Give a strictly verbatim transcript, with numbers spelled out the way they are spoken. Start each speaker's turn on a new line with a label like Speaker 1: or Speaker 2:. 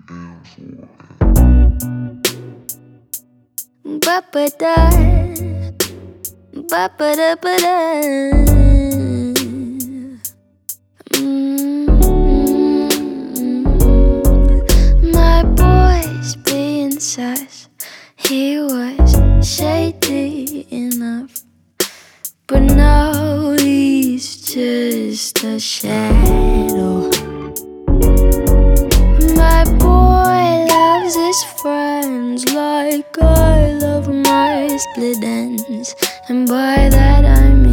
Speaker 1: Ba-ba-da, ba-ba-da-ba-da. Mm. My boy's being sus. He was shady enough, but now he's just a shadow. My boy loves his friends like I love my split ends, and by that I mean